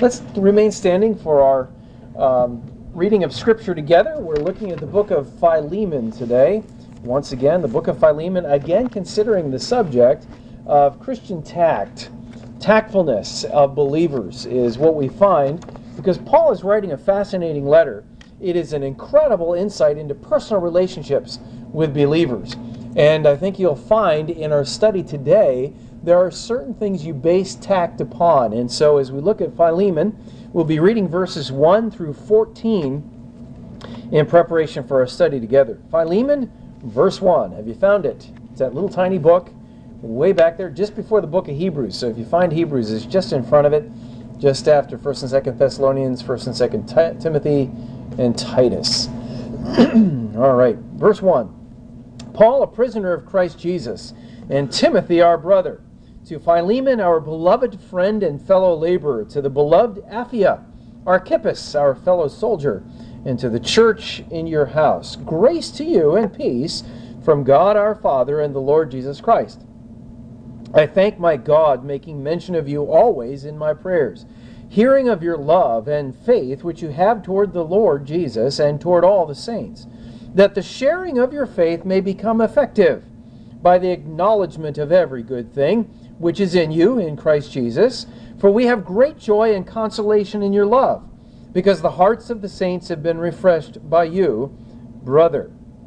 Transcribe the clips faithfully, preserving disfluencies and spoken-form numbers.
Let's remain standing for our um, reading of Scripture together. We're looking at the book of Philemon today. Once again, the book of Philemon, again considering the subject of Christian tact. Tactfulness of believers is what we find, because Paul is writing a fascinating letter. It is an incredible insight into personal relationships with believers. And I think you'll find in our study today, there are certain things you base tact upon. And so as we look at Philemon, we'll be reading verses one through fourteen in preparation for our study together. Philemon, verse one. Have you found it? It's that little tiny book way back there, just before the book of Hebrews. So if you find Hebrews, it's just in front of it, just after First and Second Thessalonians, First and Second Timothy, and Titus. All right, verse one. Paul, a prisoner of Christ Jesus, and Timothy, our brother, to Philemon, our beloved friend and fellow laborer, to the beloved Apphia, Archippus, our fellow soldier, and to the church in your house. Grace to you and peace from God our Father and the Lord Jesus Christ. I thank my God, making mention of you always in my prayers, hearing of your love and faith which you have toward the Lord Jesus and toward all the saints, that the sharing of your faith may become effective by the acknowledgement of every good thing which is in you in Christ Jesus. For we have great joy and consolation in your love, because the hearts of the saints have been refreshed by you, brother.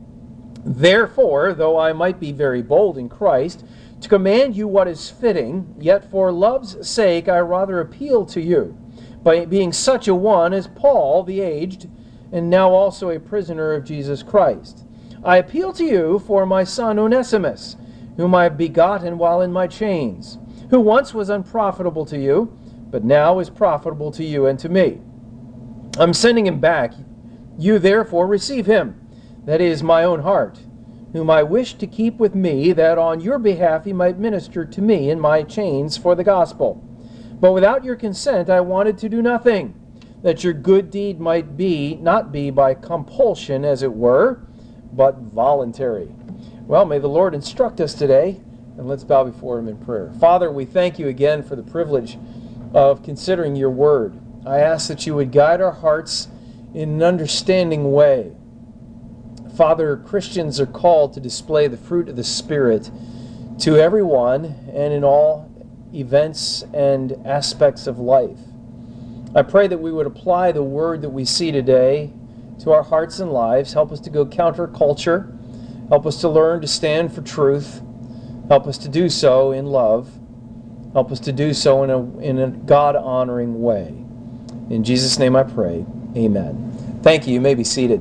Therefore, though I might be very bold in Christ, to command you what is fitting, yet for love's sake I rather appeal to you, by being such a one as Paul the aged, and now also a prisoner of Jesus Christ. I appeal to you for my son Onesimus, whom I have begotten while in my chains, who once was unprofitable to you, but now is profitable to you and to me. I'm sending him back. You therefore receive him, that is my own heart, whom I wish to keep with me, that on your behalf he might minister to me in my chains for the gospel. But without your consent I wanted to do nothing, that your good deed might be, not be by compulsion, as it were, but voluntary. Well, may the Lord instruct us today, and let's bow before him in prayer. Father, we thank you again for the privilege of considering your word. I ask that you would guide our hearts in an understanding way. Father, Christians are called to display the fruit of the Spirit to everyone and in all events and aspects of life. I pray that we would apply the word that we see today to our hearts and lives. Help us to go counterculture. Help us to learn to stand for truth. Help us to do so in love. Help us to do so in a, in a God-honoring way. In Jesus' name I pray. Amen. Thank you. You may be seated.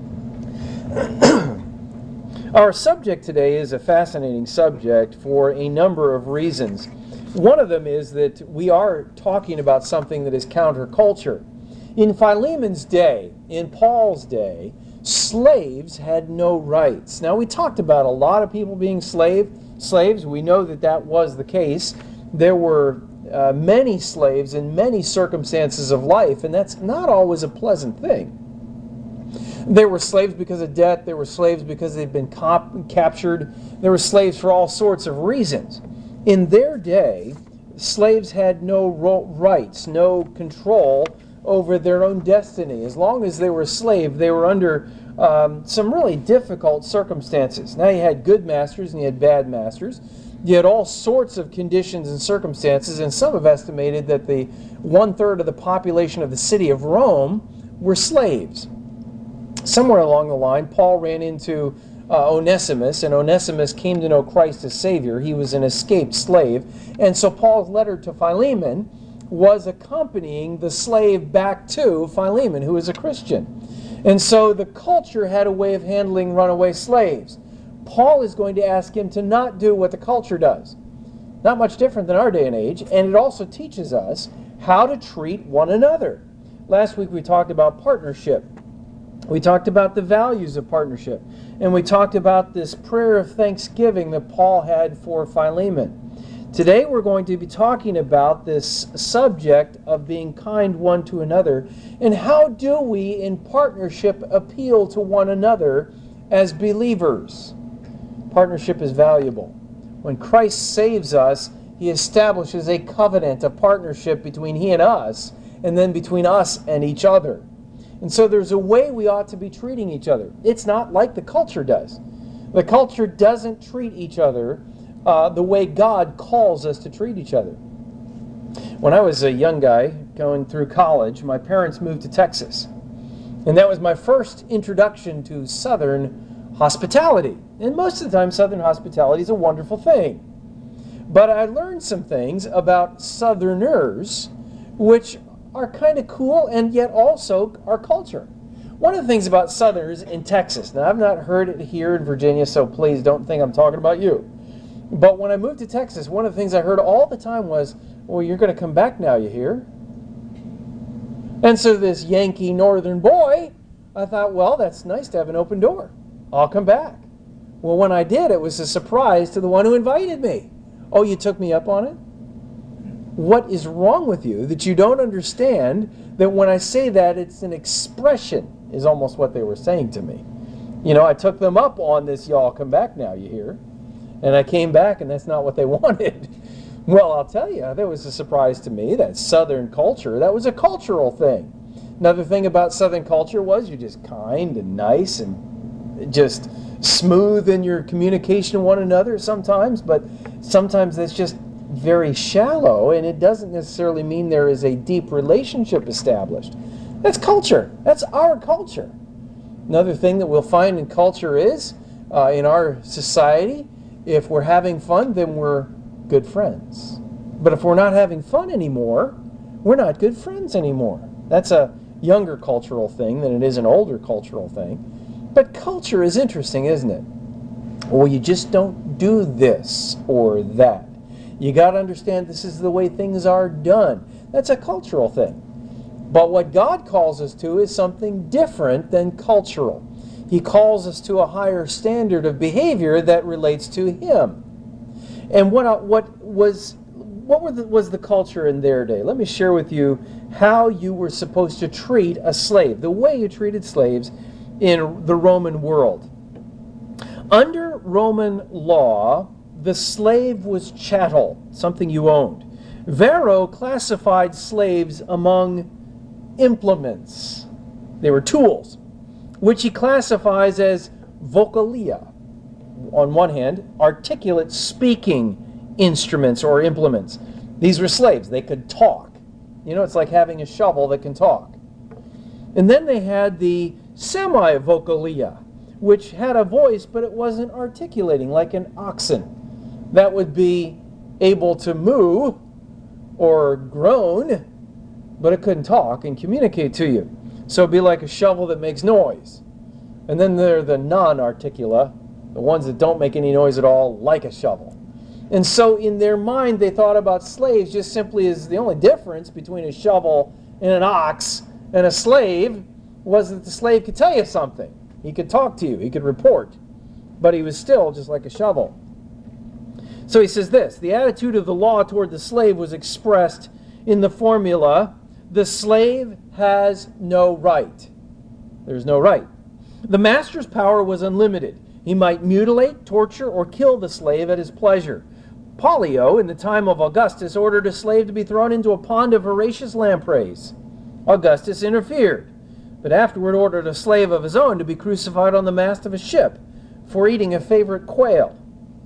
Our subject today is a fascinating subject for a number of reasons. One of them is that we are talking about something that is counterculture. In Philemon's day, in Paul's day, slaves had no rights. Now, we talked about a lot of people being slave, slaves. We know that that was the case. There were uh, many slaves in many circumstances of life, and that's not always a pleasant thing. There were slaves because of debt. There were slaves because they'd been cop- captured. There were slaves for all sorts of reasons. In their day, slaves had no ro- rights, no control over their own destiny. As long as they were a slave, they were under um, some really difficult circumstances. Now you had good masters and you had bad masters. You had all sorts of conditions and circumstances, and some have estimated that the one-third of the population of the city of Rome were slaves. Somewhere along the line, Paul ran into uh, Onesimus, and Onesimus came to know Christ as Savior. He was an escaped slave. And so Paul's letter to Philemon was accompanying the slave back to Philemon, who was a Christian. And so the culture had a way of handling runaway slaves. Paul is going to ask him to not do what the culture does. Not much different than our day and age. And it also teaches us how to treat one another. Last week we talked about partnership. We talked about the values of partnership. And we talked about this prayer of thanksgiving that Paul had for Philemon. Today we're going to be talking about this subject of being kind one to another, and how do we in partnership appeal to one another as believers. Partnership is valuable. When Christ saves us, he establishes a covenant, a partnership between he and us, and then between us and each other. And so there's a way we ought to be treating each other. It's not like the culture does. The culture doesn't treat each other uh, the way God calls us to treat each other. When I was a young guy going through college, my parents moved to Texas. And that was my first introduction to Southern hospitality. And most of the time, Southern hospitality is a wonderful thing. But I learned some things about Southerners which are kind of cool and yet also our culture. One of the things about Southerners in Texas, now I've not heard it here in Virginia, so please don't think I'm talking about you. But when I moved to Texas, one of the things I heard all the time was, well, you're going to come back now, you hear? And so this Yankee Northern boy, I thought, well, that's nice to have an open door. I'll come back. Well, when I did, it was a surprise to the one who invited me. Oh, you took me up on it? What is wrong with you that you don't understand that when I say that, it's an expression, is almost what they were saying to me. You know, I took them up on this, y'all come back now, you hear? And I came back, and that's not what they wanted. Well, I'll tell you, that was a surprise to me, that Southern culture. That was a cultural thing. Another thing about Southern culture was you're just kind and nice and just smooth in your communication with one another sometimes, but sometimes that's just very shallow, and it doesn't necessarily mean there is a deep relationship established. That's culture. That's our culture. Another thing that we'll find in culture is, uh, in our society, if we're having fun, then we're good friends. But if we're not having fun anymore, we're not good friends anymore. That's a younger cultural thing than it is an older cultural thing. But culture is interesting, isn't it? Well, you just don't do this or that. You got to understand this is the way things are done. That's a cultural thing. But what God calls us to is something different than cultural. He calls us to a higher standard of behavior that relates to Him. And what what was what were the, was the culture in their day? Let me share with you how you were supposed to treat a slave, the way you treated slaves in the Roman world. Under Roman law, the slave was chattel, something you owned. Varro classified slaves among implements. They were tools, which he classifies as vocalia. On one hand, articulate speaking instruments or implements. These were slaves. They could talk. You know, it's like having a shovel that can talk. And then they had the semi-vocalia, which had a voice, but it wasn't articulating, like an oxen that would be able to moo or groan, but it couldn't talk and communicate to you. So it'd be like a shovel that makes noise. And then there are the non-articula, the ones that don't make any noise at all, like a shovel. And so in their mind, they thought about slaves just simply as the only difference between a shovel and an ox and a slave was that the slave could tell you something. He could talk to you. He could report. But he was still just like a shovel. So he says this, the attitude of the law toward the slave was expressed in the formula, the slave has no right. There's no right. The master's power was unlimited. He might mutilate, torture, or kill the slave at his pleasure. Pollio, in the time of Augustus, ordered a slave to be thrown into a pond of voracious lampreys. Augustus interfered, but afterward ordered a slave of his own to be crucified on the mast of a ship for eating a favorite quail.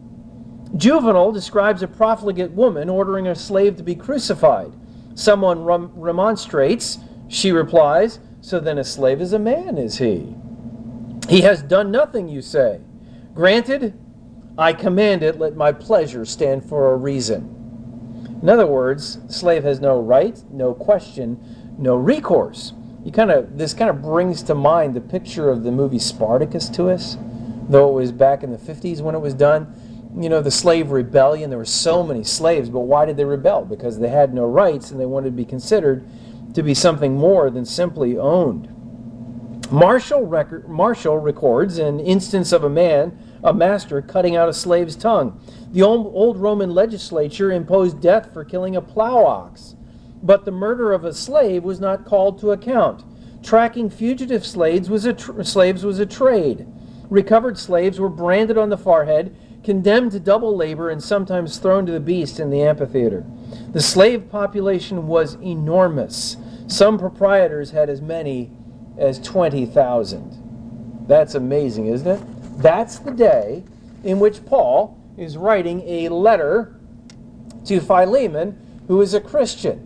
Juvenal describes a profligate woman ordering a slave to be crucified. Someone rem- remonstrates. She replies, so then a slave is a man, is he? He has done nothing, you say. Granted, I command it, let my pleasure stand for a reason. In other words, the slave has no right, no question, no recourse. You kind of this kind of brings to mind the picture of the movie Spartacus to us, though it was back in the fifties when it was done. You know, the slave rebellion, there were so many slaves, but why did they rebel? Because they had no rights and they wanted to be considered to be something more than simply owned. Martial, record, Martial records an instance of a man, a master, cutting out a slave's tongue. The old, old Roman legislature imposed death for killing a plow ox, but the murder of a slave was not called to account. Tracking fugitive slaves was a, tr- slaves was a trade. Recovered slaves were branded on the forehead, condemned to double labor, and sometimes thrown to the beast in the amphitheater. The slave population was enormous. Some proprietors had as many as twenty thousand. That's amazing, isn't it? That's the day in which Paul is writing a letter to Philemon, who is a Christian.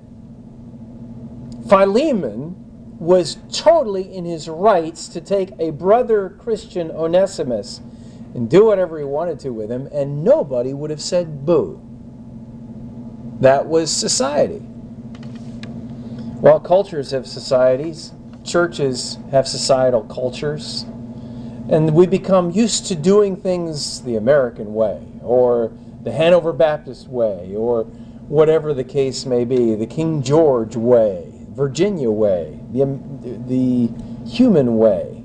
Philemon was totally in his rights to take a brother Christian, Onesimus, and do whatever he wanted to with him, and nobody would have said boo. That was society. Well, cultures have societies. Churches have societal cultures. And we become used to doing things the American way, or the Hanover Baptist way, or whatever the case may be, the King George way, Virginia way, the, the human way.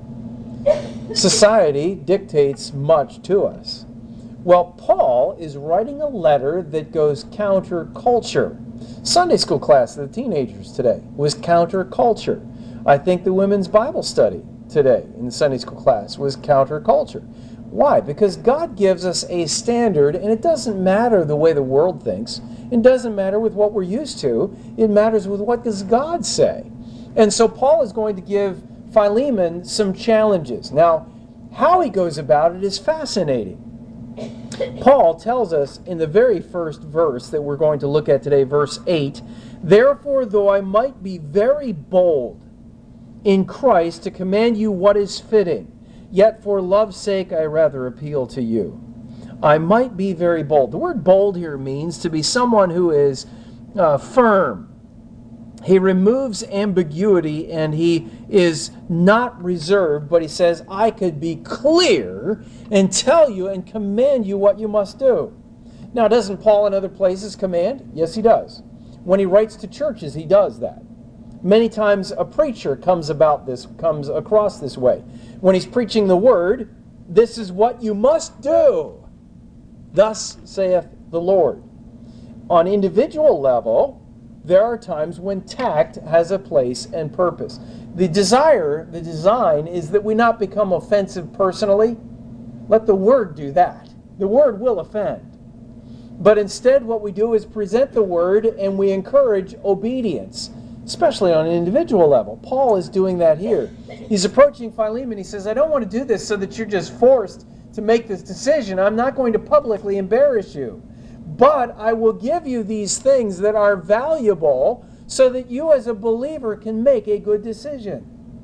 Society dictates much to us. Well, Paul is writing a letter that goes counterculture. Sunday school class of the teenagers today was counterculture. I think the women's Bible study today in the Sunday school class was counterculture. Why? Because God gives us a standard, and it doesn't matter the way the world thinks. It doesn't matter with what we're used to. It matters with what does God say. And so Paul is going to give Philemon some challenges. Now, how he goes about it is fascinating. Paul tells us in the very first verse that we're going to look at today, verse eight, "Therefore, though I might be very bold in Christ to command you what is fitting, yet for love's sake I rather appeal to you." I might be very bold. The word bold here means to be someone who is uh, firm. He removes ambiguity, and he is not reserved, but he says, I could be clear and tell you and command you what you must do. Now, doesn't Paul in other places command? Yes, he does. When he writes to churches, he does that. Many times a preacher comes about this, comes across this way. When he's preaching the word, this is what you must do. Thus saith the Lord. On individual level, there are times when tact has a place and purpose. The desire, the design is that we not become offensive personally. Let the word do that. The word will offend. But instead what we do is present the word and we encourage obedience, especially on an individual level. Paul is doing that here. He's approaching Philemon. He says, I don't want to do this so that you're just forced to make this decision. I'm not going to publicly embarrass you. But I will give you these things that are valuable so that you as a believer can make a good decision.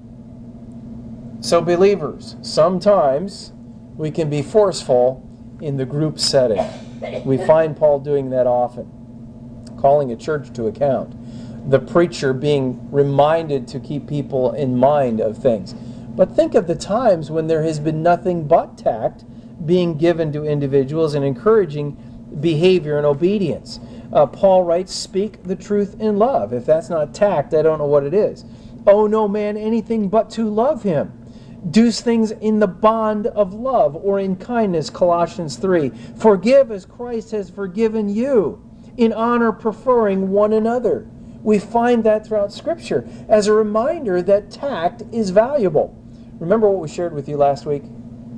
So believers, sometimes we can be forceful in the group setting. We find Paul doing that often, calling a church to account. The preacher being reminded to keep people in mind of things. But think of the times when there has been nothing but tact being given to individuals and encouraging behavior and obedience. Uh, Paul writes, speak the truth in love. If that's not tact, I don't know what it is. Owe no man anything but to love him. Do things in the bond of love or in kindness, Colossians three. Forgive as Christ has forgiven you, in honor preferring one another. We find that throughout Scripture as a reminder that tact is valuable. Remember what we shared with you last week?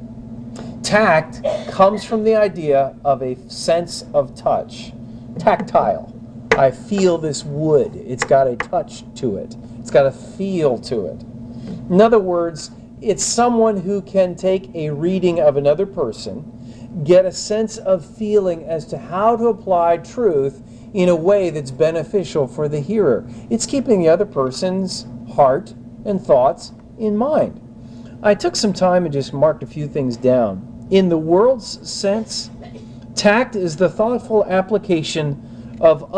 Tact comes from the idea of a sense of touch. Tactile. I feel this wood. It's got a touch to it. It's got a feel to it. In other words, it's someone who can take a reading of another person, get a sense of feeling as to how to apply truth in a way that's beneficial for the hearer. It's keeping the other person's heart and thoughts in mind. I took some time and just marked a few things down. In the world's sense, tact is the thoughtful application of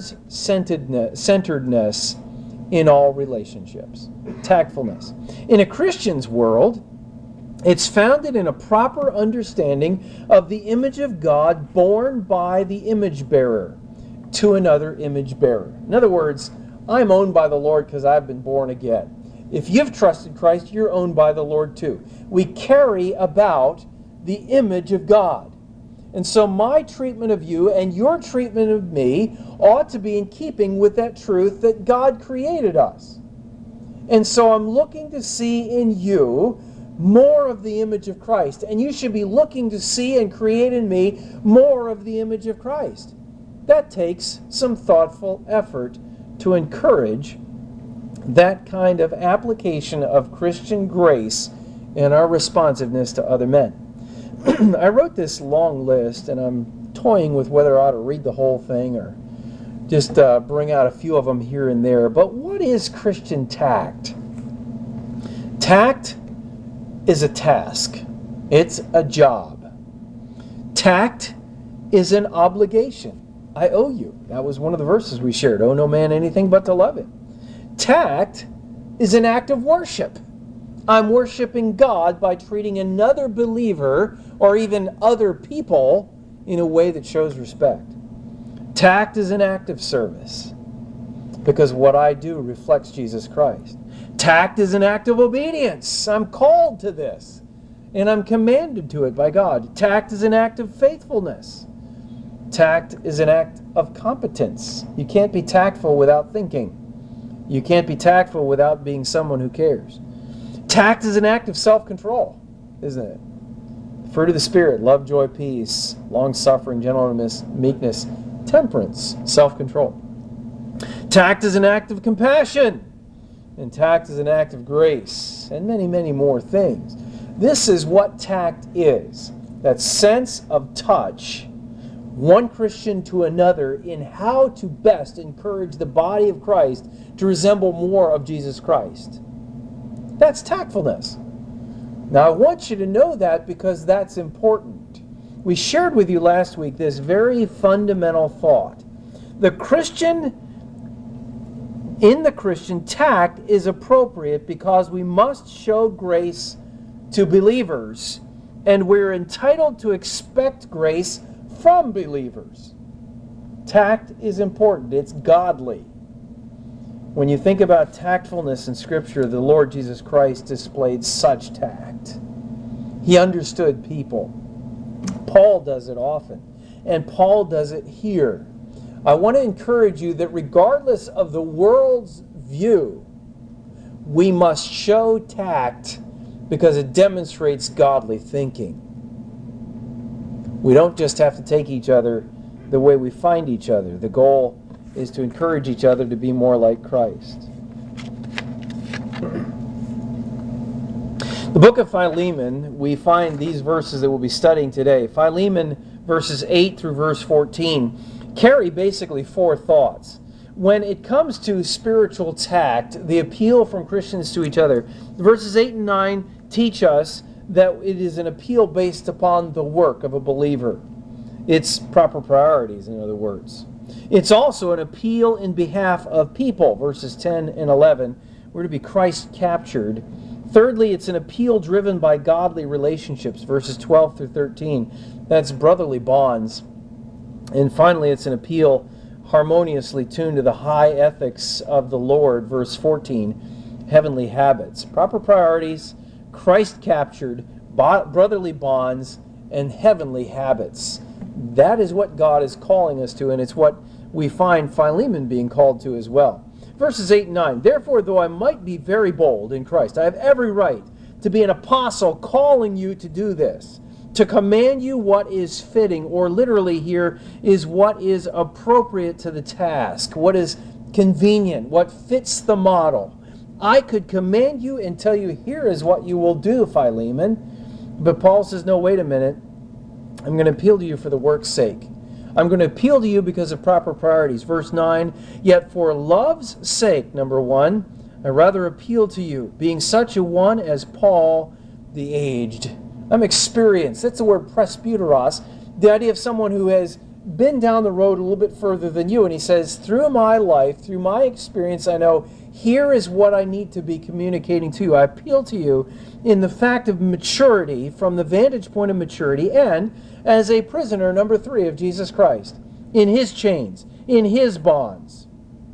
others-centeredness in all relationships. Tactfulness. In a Christian's world, it's founded in a proper understanding of the image of God borne by the image bearer to another image bearer. In other words, I'm owned by the Lord because I've been born again. If you've trusted Christ, you're owned by the Lord too. We carry about the image of God. And so my treatment of you and your treatment of me ought to be in keeping with that truth that God created us. And so I'm looking to see in you more of the image of Christ. And you should be looking to see and create in me more of the image of Christ. That takes some thoughtful effort to encourage that kind of application of Christian grace in our responsiveness to other men. I wrote this long list, and I'm toying with whether I ought to read the whole thing or just uh, bring out a few of them here and there. But what is Christian tact? Tact is a task. It's a job. Tact is an obligation. I owe you. That was one of the verses we shared. Owe no man anything but to love him. Tact is an act of worship. I'm worshiping God by treating another believer or even other people in a way that shows respect. Tact is an act of service because what I do reflects Jesus Christ. Tact is an act of obedience. I'm called to this and I'm commanded to it by God. Tact is an act of faithfulness. Tact is an act of competence. You can't be tactful without thinking. You can't be tactful without being someone who cares. Tact is an act of self-control, isn't it? Fruit of the Spirit, love, joy, peace, long-suffering, gentleness, meekness, temperance, self-control. Tact is an act of compassion, and tact is an act of grace, and many, many more things. This is what tact is, that sense of touch, one Christian to another, in how to best encourage the body of Christ to resemble more of Jesus Christ. That's tactfulness. Now, I want you to know that because that's important. We shared with you last week this very fundamental thought. The Christian, in the Christian, tact is appropriate because we must show grace to believers, and we're entitled to expect grace from believers. Tact is important. It's godly. When you think about tactfulness in Scripture, the Lord Jesus Christ displayed such tact. He understood people. Paul does it often, and Paul does it here. I want to encourage you that regardless of the world's view, we must show tact because it demonstrates godly thinking. We don't just have to take each other the way we find each other. The goal is to encourage each other to be more like Christ. The book of Philemon, we find these verses that we'll be studying today. Philemon verses eight through verse fourteen carry basically four thoughts. When it comes to spiritual tact, the appeal from Christians to each other, verses eight and nine teach us that it is an appeal based upon the work of a believer. It's proper priorities, in other words. It's also an appeal in behalf of people, verses ten and eleven. We're to be Christ captured. Thirdly, it's an appeal driven by godly relationships, verses twelve through thirteen. That's brotherly bonds. And finally, it's an appeal harmoniously tuned to the high ethics of the Lord, verse fourteen, heavenly habits. Proper priorities, Christ captured, brotherly bonds, and heavenly habits. That is what God is calling us to, and it's what we find Philemon being called to as well. Verses eight and nine, therefore, though I might be very bold in Christ, I have every right to be an apostle calling you to do this, to command you what is fitting, or literally here is what is appropriate to the task, what is convenient, what fits the model. I could command you and tell you, here is what you will do, Philemon. But Paul says, no, wait a minute. I'm going to appeal to you for the work's sake. I'm going to appeal to you because of proper priorities. Verse nine, yet for love's sake, number one, I rather appeal to you, being such a one as Paul the aged. I'm experienced. That's the word presbyteros, the idea of someone who has been down the road a little bit further than you. And he says, through my life, through my experience, I know here is what I need to be communicating to you. I appeal to you in the fact of maturity, from the vantage point of maturity, and as a prisoner, number three, of Jesus Christ, in his chains, in his bonds,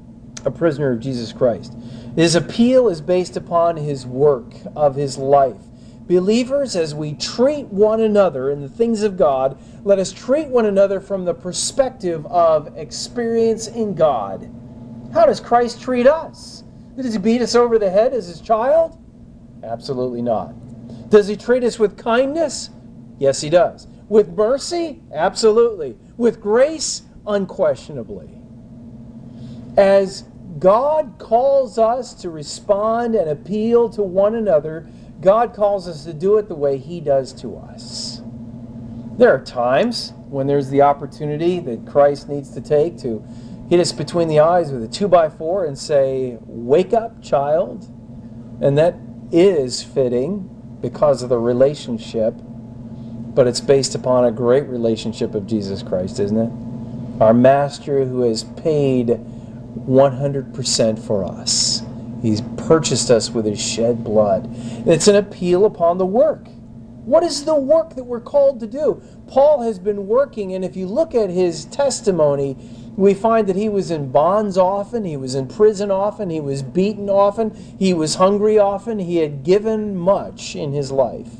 a prisoner of Jesus Christ. His appeal is based upon his work of his life. Believers, as we treat one another in the things of God, let us treat one another from the perspective of experience in God. How does Christ treat us? Does he beat us over the head as his child? Absolutely not. Does he treat us with kindness? Yes, he does. With mercy? Absolutely. With grace? Unquestionably. As God calls us to respond and appeal to one another. God calls us to do it the way He does to us. There are times when there's the opportunity that Christ needs to take to hit us between the eyes with a two by four and say, "Wake up, child." And that is fitting because of the relationship, but it's based upon a great relationship of Jesus Christ, isn't it? Our Master who has paid one hundred percent for us. He's purchased us with His shed blood. It's an appeal upon the work. What is the work that we're called to do? Paul has been working, and if you look at his testimony, we find that he was in bonds often, he was in prison often, he was beaten often, he was hungry often, he had given much in his life.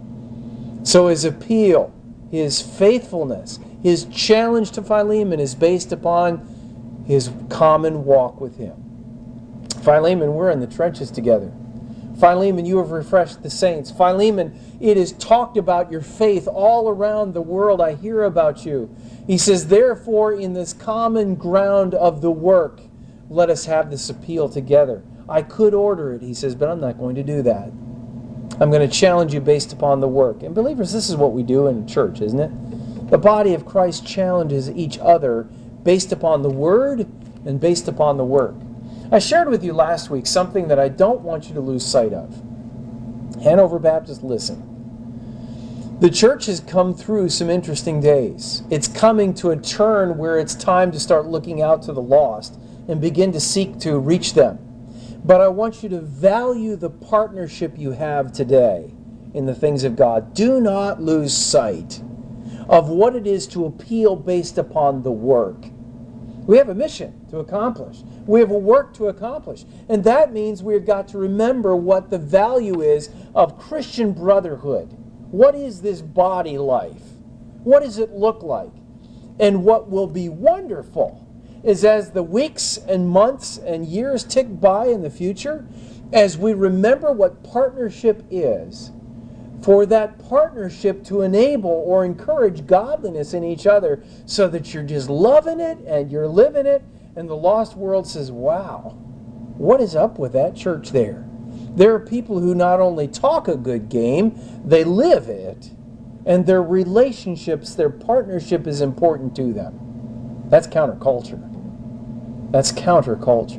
So his appeal, his faithfulness, his challenge to Philemon is based upon his common walk with him. Philemon, we're in the trenches together. Philemon, you have refreshed the saints. Philemon, it is talked about your faith all around the world. I hear about you. He says, therefore, in this common ground of the work, let us have this appeal together. I could order it, he says, but I'm not going to do that. I'm going to challenge you based upon the work. And believers, this is what we do in church, isn't it? The body of Christ challenges each other based upon the Word and based upon the work. I shared with you last week something that I don't want you to lose sight of. Hanover Baptist, listen. The church has come through some interesting days. It's coming to a turn where it's time to start looking out to the lost and begin to seek to reach them. But I want you to value the partnership you have today in the things of God. Do not lose sight of what it is to appeal based upon the work. We have a mission to accomplish. We have a work to accomplish. And that means we've got to remember what the value is of Christian brotherhood. What is this body life? What does it look like? And what will be wonderful is as the weeks and months and years tick by in the future, as we remember what partnership is, for that partnership to enable or encourage godliness in each other so that you're just loving it and you're living it, and the lost world says, wow, what is up with that church there? There are people who not only talk a good game, they live it, and their relationships, their partnership is important to them. That's counterculture. That's counterculture.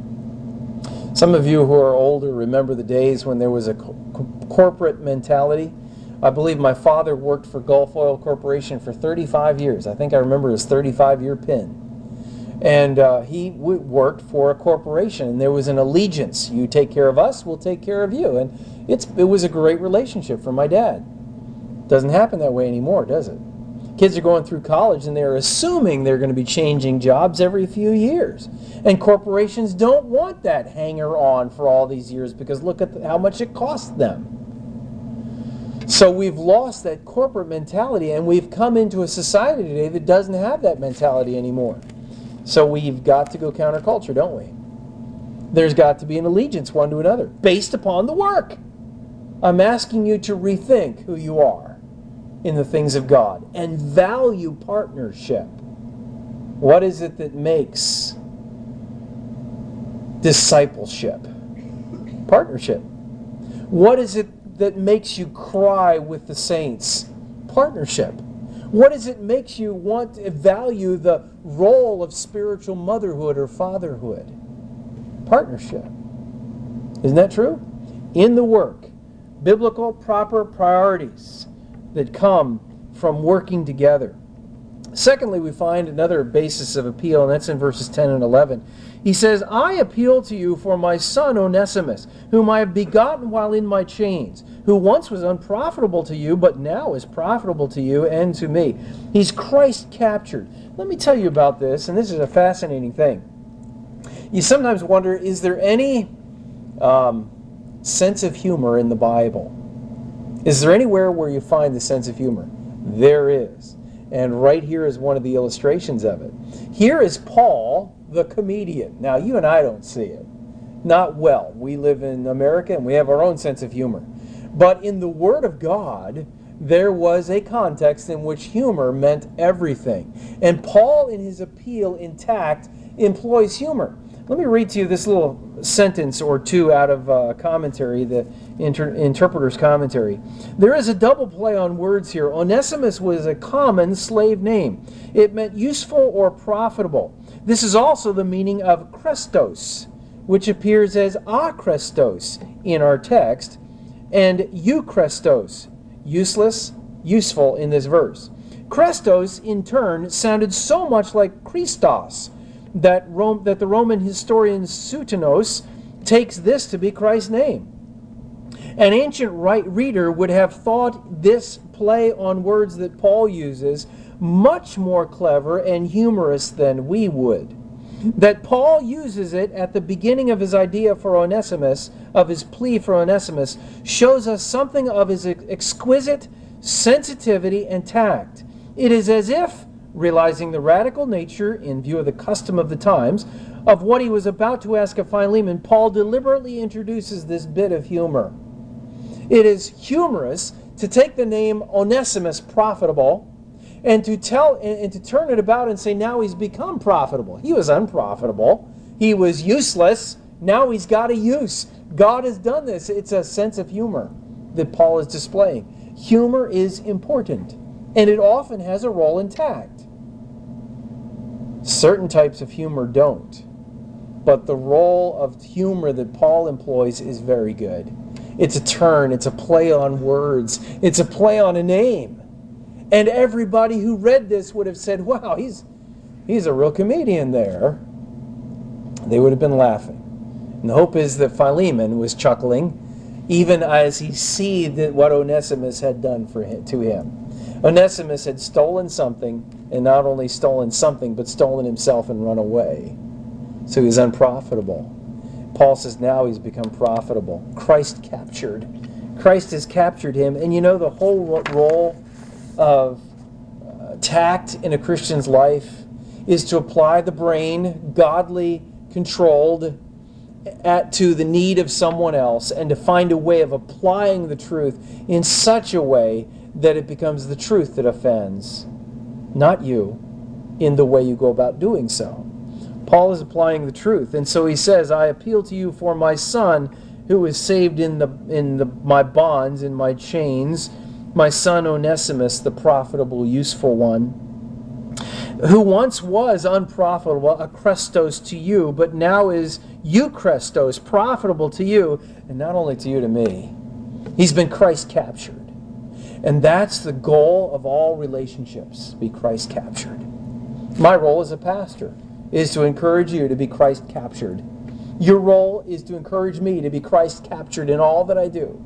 Some of you who are older remember the days when there was a co- corporate mentality. I believe my father worked for Gulf Oil Corporation for thirty-five years. I think I remember his thirty-five-year pin. And uh, he w- worked for a corporation, and there was an allegiance. You take care of us, we'll take care of you. And it's it was a great relationship for my dad. Doesn't happen that way anymore, does it? Kids are going through college, and they're assuming they're going to be changing jobs every few years. And corporations don't want that hanger-on for all these years because look at the, how much it costs them. So we've lost that corporate mentality, and we've come into a society today that doesn't have that mentality anymore. So we've got to go counterculture, don't we? There's got to be an allegiance one to another based upon the work. I'm asking you to rethink who you are in the things of God and value partnership. What is it that makes discipleship? Partnership. What is it that makes you cry with the saints? Partnership. What is it makes you want to value the role of spiritual motherhood or fatherhood? Partnership. Isn't that true? In the work, biblical proper priorities that come from working together. Secondly, we find another basis of appeal, and that's in verses ten and eleven. He says, I appeal to you for my son Onesimus, whom I have begotten while in my chains, who once was unprofitable to you, but now is profitable to you and to me. He's Christ captured. Let me tell you about this, and this is a fascinating thing. You sometimes wonder, is there any um, sense of humor in the Bible? Is there anywhere where you find the sense of humor? There is. And right here is one of the illustrations of it. Here is Paul, the comedian. Now, you and I don't see it. Not well. We live in America and we have our own sense of humor. But in the Word of God, there was a context in which humor meant everything. And Paul, in his appeal intact, employs humor. Let me read to you this little sentence or two out of uh, commentary, the inter- interpreter's commentary. There is a double play on words here. Onesimus was a common slave name. It meant useful or profitable. This is also the meaning of Christos, which appears as akrestos in our text, and eukrestos, useless, useful in this verse. Krestos, in turn, sounded so much like Christos that Rome, that the Roman historian Suetonus takes this to be Christ's name. An ancient right reader would have thought this play on words that Paul uses much more clever and humorous than we would. That Paul uses it at the beginning of his idea for Onesimus, of his plea for Onesimus, shows us something of his exquisite sensitivity and tact. It is as if, realizing the radical nature, in view of the custom of the times, of what he was about to ask of Philemon, Paul deliberately introduces this bit of humor. It is humorous to take the name Onesimus, profitable, and to tell and, and to turn it about and say now he's become profitable. He was unprofitable. He was useless. Now he's got a use. God has done this. It's a sense of humor that Paul is displaying. Humor is important, and it often has a role in tact. Certain types of humor don't. But the role of humor that Paul employs is very good. It's a turn. It's a play on words. It's a play on a name. And everybody who read this would have said, wow, he's, he's a real comedian there. They would have been laughing. And the hope is that Philemon was chuckling, even as he see that what Onesimus had done for him, to him. Onesimus had stolen something, and not only stolen something, but stolen himself and run away. So he was unprofitable. Paul says now he's become profitable. Christ captured. Christ has captured him. And you know the whole role of uh, tact in a Christian's life is to apply the brain, godly controlled, at, to the need of someone else, and to find a way of applying the truth in such a way that it becomes the truth that offends, not you, in the way you go about doing so. Paul is applying the truth, and so he says, I appeal to you for my son who was saved in the in the my bonds, in my chains, my son Onesimus, the profitable, useful one, who once was unprofitable, a Christos to you, but now is Euchrestos, profitable to you, and not only to you, to me. He's been Christ captured. And that's the goal of all relationships, be Christ captured. My role as a pastor is to encourage you to be Christ captured. Your role is to encourage me to be Christ captured in all that I do.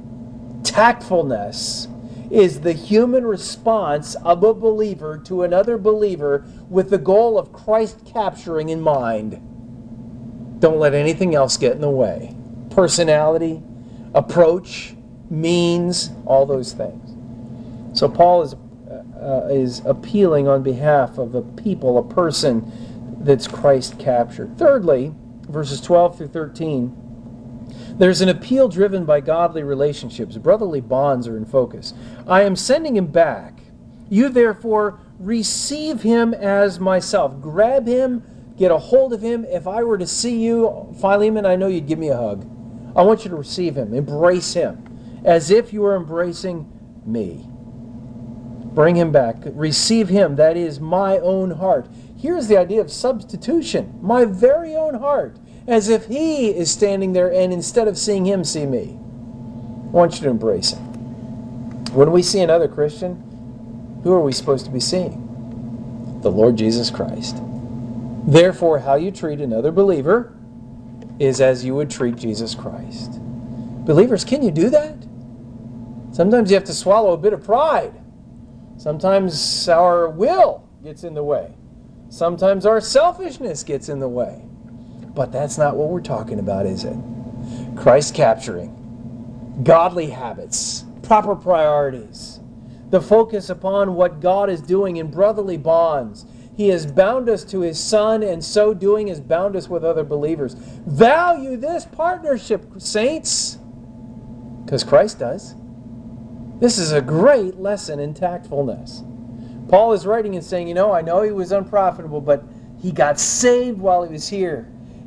Tactfulness is the human response of a believer to another believer with the goal of Christ capturing in mind. Don't let anything else get in the way. Personality, approach, means, all those things. So Paul is uh, is appealing on behalf of a people, a person that's Christ captured. Thirdly, verses twelve through thirteen, there's an appeal driven by godly relationships. Brotherly bonds are in focus. I am sending him back. You therefore receive him as myself. Grab him, get a hold of him. If I were to see you, Philemon, I know you'd give me a hug. I want you to receive him, embrace him, as if you were embracing me. Bring him back. Receive him. That is my own heart. Here's the idea of substitution. My very own heart. As if he is standing there and instead of seeing him, see me. I want you to embrace him. When we see another Christian, who are we supposed to be seeing? The Lord Jesus Christ. Therefore, how you treat another believer is as you would treat Jesus Christ. Believers, can you do that? Sometimes you have to swallow a bit of pride. Sometimes our will gets in the way. Sometimes our selfishness gets in the way. But that's not what we're talking about, is it? Christ capturing, godly habits, proper priorities, the focus upon what God is doing in brotherly bonds. He has bound us to his Son, and so doing has bound us with other believers. Value this partnership, saints, because Christ does. This is a great lesson in tactfulness. Paul is writing and saying, you know, I know he was unprofitable, but he got saved while he was here.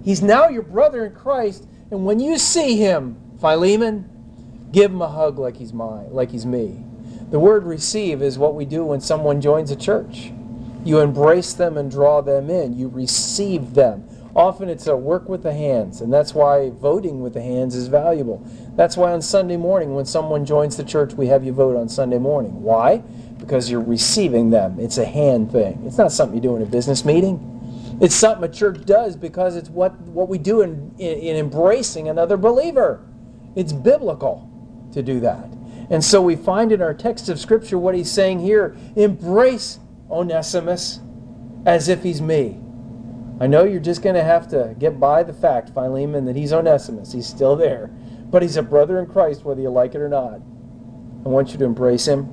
He's now your brother in Christ, and when you see him, Philemon, give him a hug like he's mine, like he's me. The word receive is what we do when someone joins a church. You embrace them and draw them in. You receive them. Often it's a work with the hands, and that's why voting with the hands is valuable. That's why on Sunday morning, when someone joins the church, we have you vote on Sunday morning. Why? Because you're receiving them. It's a hand thing. It's not something you do in a business meeting. It's something a church does because it's what, what we do in, in, in embracing another believer. It's biblical to do that. And so we find in our text of Scripture what he's saying here. Embrace Onesimus as if he's me. I know you're just going to have to get by the fact, Philemon, that he's Onesimus. He's still there. But he's a brother in Christ whether you like it or not. I want you to embrace him.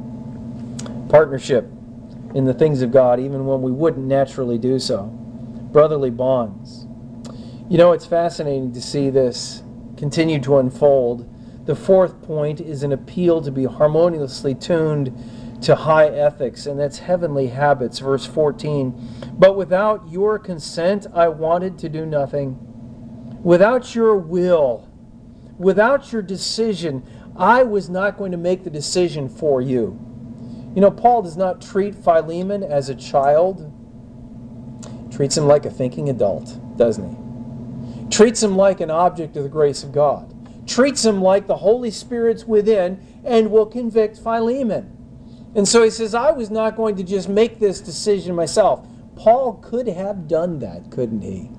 Partnership in the things of God, even when we wouldn't naturally do so. Brotherly bonds. You know, it's fascinating to see this continue to unfold. The fourth point is an appeal to be harmoniously tuned to high ethics, and that's heavenly habits. Verse fourteen, but without your consent I wanted to do nothing. Without your will, without your decision, I was not going to make the decision for you. You know, Paul does not treat Philemon as a child. Treats him like a thinking adult, doesn't he? Treats him like an object of the grace of God. Treats him like the Holy Spirit's within and will convict Philemon. And so he says, I was not going to just make this decision myself. Paul could have done that, couldn't he?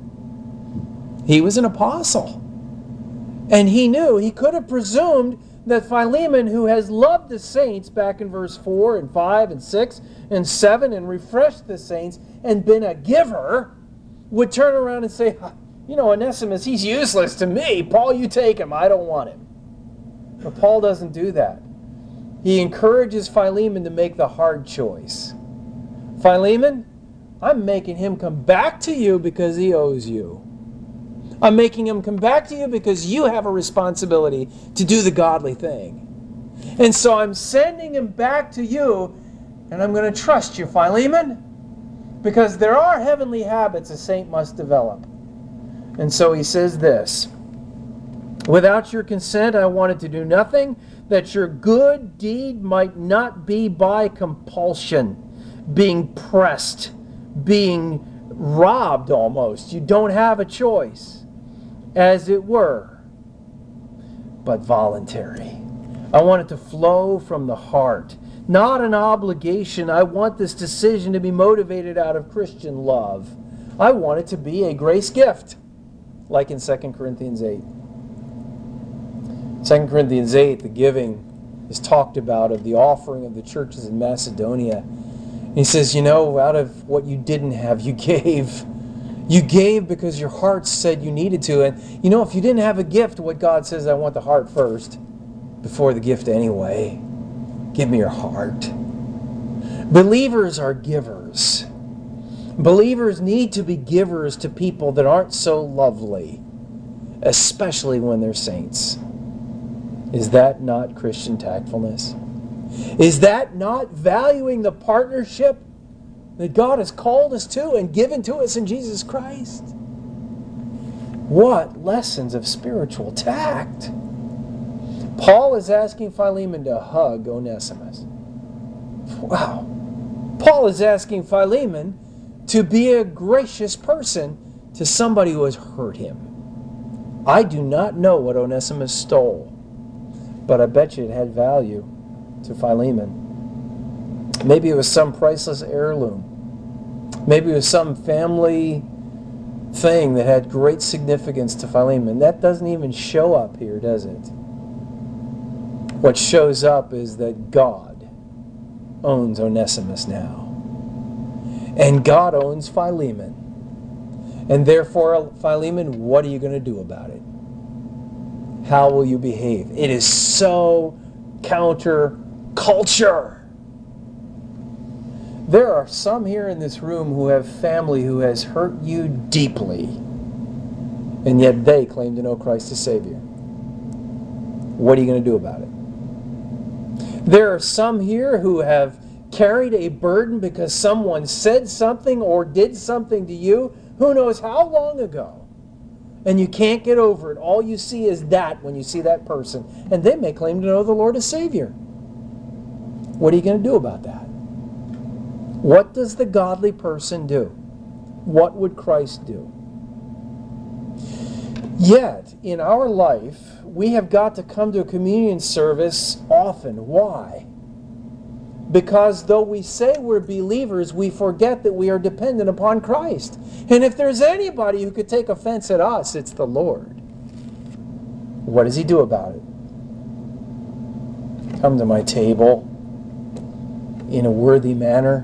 He was an apostle. And he knew, he could have presumed that Philemon, who has loved the saints back in verse four and five and six and seven and refreshed the saints and been a giver, would turn around and say, you know, Onesimus, he's useless to me. Paul, you take him. I don't want him. But Paul doesn't do that. He encourages Philemon to make the hard choice. Philemon, I'm making him come back to you because he owes you. I'm making him come back to you because you have a responsibility to do the godly thing. And so I'm sending him back to you, and I'm going to trust you, Philemon, because there are heavenly habits a saint must develop. And so he says this, without your consent I wanted to do nothing, that your good deed might not be by compulsion, being pressed, being robbed almost. You don't have a choice, as it were, but voluntary. I want it to flow from the heart, not an obligation. I want this decision to be motivated out of Christian love. I want it to be a grace gift, like in Second Corinthians eight. Second Corinthians eight, the giving is talked about of the offering of the churches in Macedonia. And he says, you know, out of what you didn't have, you gave. You gave because your heart said you needed to. And, you know, if you didn't have a gift, what God says, I want the heart first before the gift anyway. Give me your heart. Believers are givers. Believers need to be givers to people that aren't so lovely, especially when they're saints. Is that not Christian tactfulness? Is that not valuing the partnership that God has called us to and given to us in Jesus Christ? What lessons of spiritual tact! Paul is asking Philemon to hug Onesimus. Wow. Paul is asking Philemon to be a gracious person to somebody who has hurt him. I do not know what Onesimus stole, but I bet you it had value to Philemon. Maybe it was some priceless heirloom. Maybe it was some family thing that had great significance to Philemon. That doesn't even show up here, does it? What shows up is that God owns Onesimus now. And God owns Philemon. And therefore, Philemon, what are you going to do about it? How will you behave? It is so counter-culture. There are some here in this room who have family who has hurt you deeply, and yet they claim to know Christ as Savior. What are you going to do about it? There are some here who have carried a burden because someone said something or did something to you, who knows how long ago. and you can't get over it. All you see is that when you see that person. And they may claim to know the Lord as Savior. What are you going to do about that? What does the godly person do? What would Christ do? Yet, in our life, we have got to come to a communion service often. Why? Because though we say we're believers, we forget that we are dependent upon Christ. And if there's anybody who could take offense at us, it's the Lord. What does He do about it? Come to my table in a worthy manner.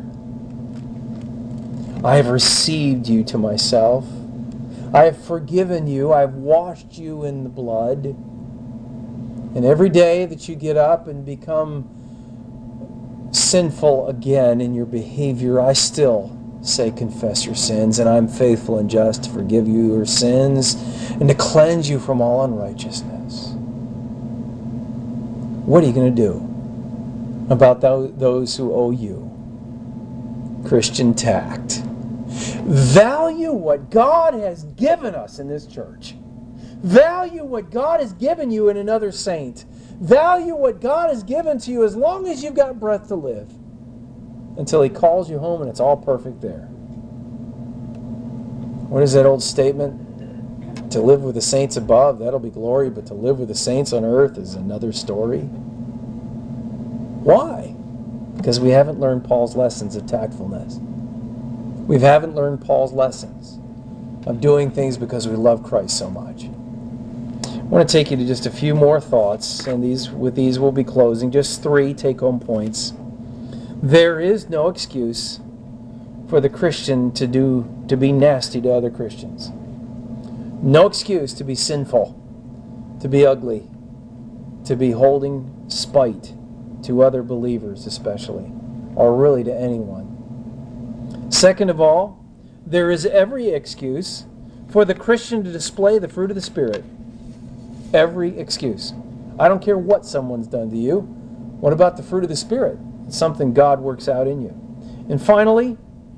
I have received you to myself. I have forgiven you. I have washed you in the blood. And every day that you get up and become sinful again in your behavior, I still say, confess your sins, and I'm faithful and just to forgive you your sins and to cleanse you from all unrighteousness. What are you going to do about those who owe you? Christian tact. Value what God has given us in this church. Value what God has given you in another saint. Value what God has given to you as long as you've got breath to live, until He calls you home and it's all perfect there. What is that old statement? To live with the saints above, that'll be glory, but to live with the saints on earth is another story. Why? Because we haven't learned Paul's lessons of tactfulness. We haven't learned Paul's lessons of doing things because we love Christ so much. I want to take you to just a few more thoughts, and these with these we'll be closing. Just three take-home points. There is no excuse for the Christian to do to be nasty to other Christians. No excuse to be sinful, to be ugly, to be holding spite to other believers especially, or really to anyone. Second of all, there is every excuse for the Christian to display the fruit of the Spirit. Every excuse. I don't care what someone's done to you. What about the fruit of the Spirit? It's something God works out in you. And finally,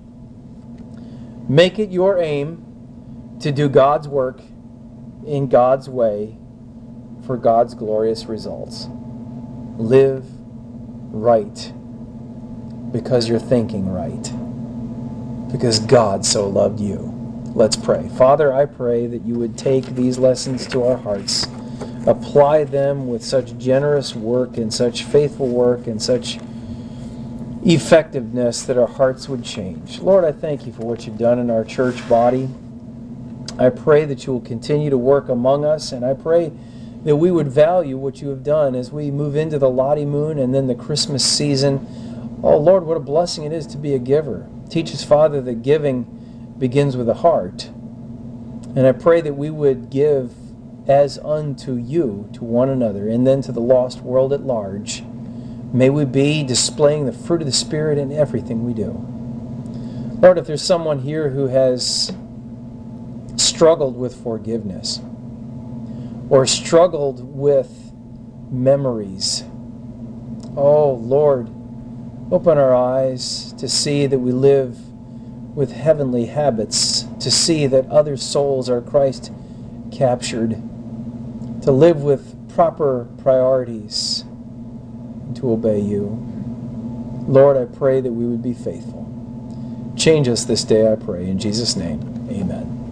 make it your aim to do God's work in God's way for God's glorious results. Live right because you're thinking right. Because God so loved you. Let's pray. Father, I pray that you would take these lessons to our hearts, apply them with such generous work and such faithful work and such effectiveness that our hearts would change. Lord, I thank you for what you've done in our church body. I pray that you will continue to work among us, and I pray that we would value what you have done as we move into the Lottie Moon and then the Christmas season. Oh, Lord, what a blessing it is to be a giver. Teach us, Father, that giving begins with a heart. And I pray that we would give as unto you to one another and then to the lost world at large. May we be displaying the fruit of the Spirit in everything we do. Lord, if there's someone here who has struggled with forgiveness or struggled with memories, oh, Lord, open our eyes to see that we live with heavenly habits, to see that other souls are Christ captured, to live with proper priorities, and to obey you. Lord, I pray that we would be faithful. Change us this day, I pray. In Jesus' name, amen.